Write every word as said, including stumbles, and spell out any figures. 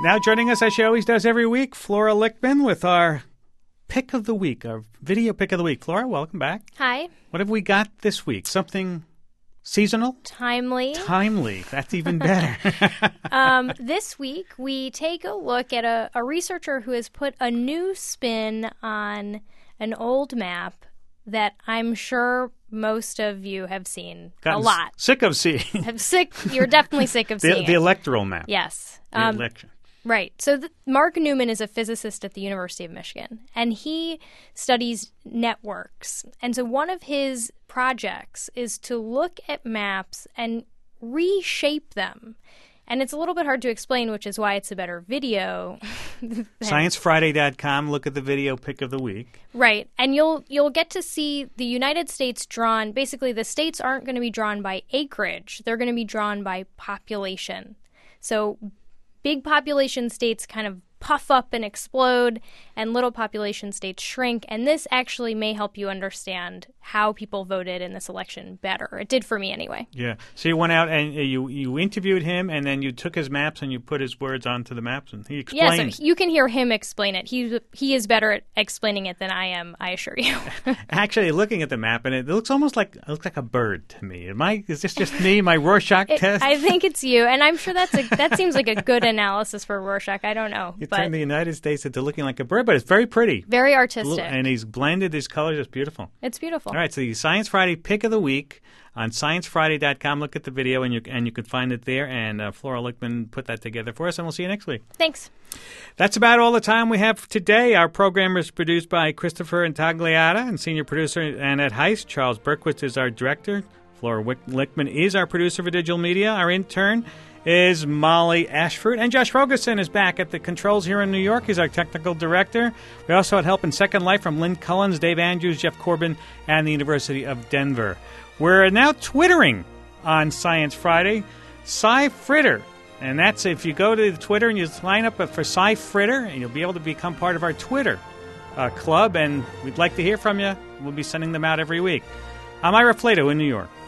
Now joining us, as she always does every week, Flora Lichtman with our pick of the week, our video pick of the week. Flora, welcome back. Hi. What have we got this week? Something seasonal? Timely. Timely. That's even better. um, this week, we take a look at a, a researcher who has put a new spin on an old map that I'm sure most of you have seen Gotten a lot. Sick of seeing. Have sick. You're definitely sick of the, seeing the it. electoral map. Yes. The Um, election. Right. So the, Mark Newman is a physicist at the University of Michigan, and he studies networks. And so one of his projects is to look at maps and reshape them. And it's a little bit hard to explain, which is why it's a better video. Science Friday dot com. Look at the video pick of the week. Right. And you'll you'll get to see the United States drawn. Basically, the states aren't going to be drawn by acreage. They're going to be drawn by population. So big population states kind of puff up and explode, and little population states shrink. And this actually may help you understand how people voted in this election better. It did for me anyway. Yeah. So you went out and you you interviewed him, and then you took his maps and you put his words onto the maps, and he explained. Yeah, so you can hear him explain it. He he is better at explaining it than I am, I assure you. Actually, looking at the map, and it looks almost like it looks like a bird to me. Am I? Is this just me? My Rorschach It, test? I think it's you, and I'm sure that's a, that seems like a good analysis for Rorschach. I don't know, You but turned the United States into looking like a bird, but it's very pretty. very artistic. And he's blended his colors. It's beautiful. It's beautiful. All right, so the Science Friday pick of the week on Science Friday dot com. Look at the video, and you and you can find it there. And uh, Flora Lichtman put that together for us, and we'll see you next week. Thanks. That's about all the time we have for today. Our program is produced by Christopher Intagliata and senior producer Annette Heist. Charles Berquist is our director. Flora Lichtman is our producer for digital media. Our intern is Molly Ashford. And Josh Rogerson is back at the controls here in New York. He's our technical director. We also had help in Second Life from Lynn Cullens, Dave Andrews, Jeff Corbin, and the University of Denver. We're now twittering on Science Friday. Cy Fritter. And that's if you go to Twitter and you sign up for Cy Fritter, and you'll be able to become part of our Twitter uh, club. And we'd like to hear from you. We'll be sending them out every week. I'm Ira Flato in New York.